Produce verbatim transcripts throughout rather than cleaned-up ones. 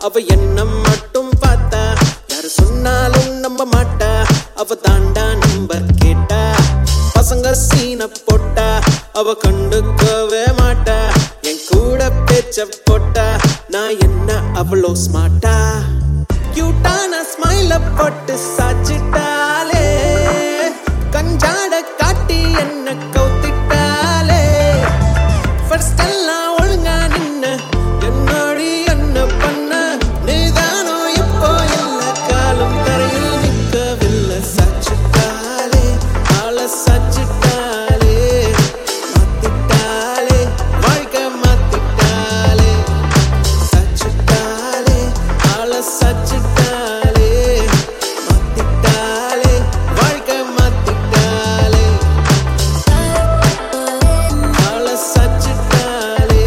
அவ என்ன மட்டும் பார்த்தா, யாரு சொன்னாலும் நம்ப மாட்டா. அவ தாண்டா நம்பர் கேட்டா, பசங்க சீன போட்டா, அவ கண்டுக்கவே மாட்டா. என் கூட பேச்ச போட்டா, நான் என்ன அவ்வளோ ஸ்மார்ட்டா. கியூட்டான ஸ்மைல போட்டு சாச்சிட்டாலே, கஞ்சாட காட்டி என்ன கவுத்திட்டாலே. ஃபர்ஸ்ட் எல்லாம் ஒழுங்கா நின்ன என்னோடி என்ன பண்ண, நீதானோ இப்போ இல்ல காலம் தரையில் நிற்கவில்லை. சாச்சிட்டாலே ஆள சாச்சிட்டாலே, மாத்திட்டாலே வாழ்க்கை மாத்திட்டாலே. சாச்சிட்டாலே ஆள சாச்சிட்டாலே, மாத்திட்டாலே வாழ்க்கை மாத்திட்டாலே. ஆள சாச்சிட்டாலே,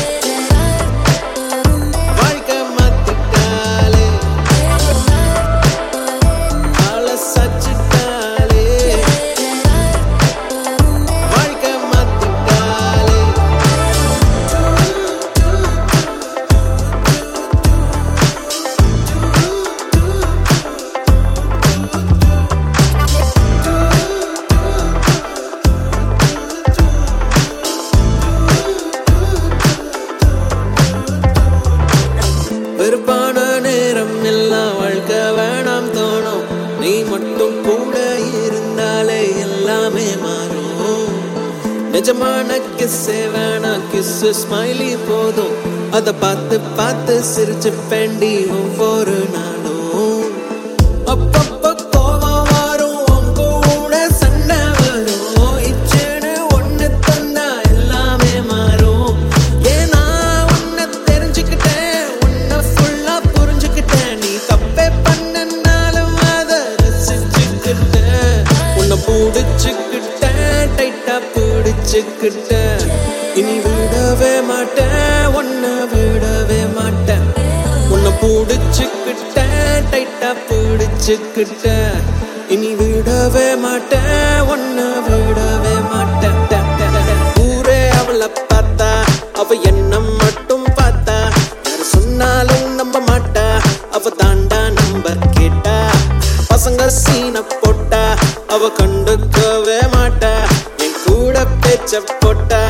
வாழ்க்கை மாத்திட்டாலே. ஆள சாச்சிட்டாலே, வாழ்க்கை மாத்திட்டாலே. வெறுப்பான நேரம் எல்லாம் வாழ்க்கை வேணாம் தோணும். நீ மட்டும் கூட இருந்தாலே எல்லாமே மாறும். நிஜமான கிஸ்ஸே வேணாம், கிஸ்ஸு ஸ்மைலி போதும். அத பார்த்து பார்த்து சிரிச்சு பெண்டி ஒவ்வொரு நாளும். அப்பப்ப கோவம் வரும், உன் கூட சண்டை வரும். இச்சேன்னு ஒண்ணு தந்தா எல்லாமே மாறும். ஏன்னா உன்னை தெரிஞ்சுக்கிட்டேன், உன்னை ஃபுல்லா புரிஞ்சுக்கிட்டேன். நீ தப்பே பண்ணனாலும் அதை ரசிச்சுக்கிட்டேன். உன்னை பிடிச்சுக்கிட்டேன், டைட்டா பிடிச்சுக்கிட்டேன். இனி விடவே மாட்டேன், உன்னை விடவே மாட்டேன். உன்னை பிடிச்சுக்கிட்டேன், டைட்டா பிடிச்சுக்கிட்டேன். இனி விடவே மாட்டேன், உன்னை விடவே மாட்டேன். ஊரே அவளை பார்த்தா, அவ என்ன மட்டும் பார்த்தா, யாரு சொன்னாலும் நம்ப மாட்டா. அவ தாண்டா நம்பர் கேட்டா, பசங்க சீன போட்டா, அவ கண்டுக்கவே மாட்டா. என் கூட பேச்ச போட்டா,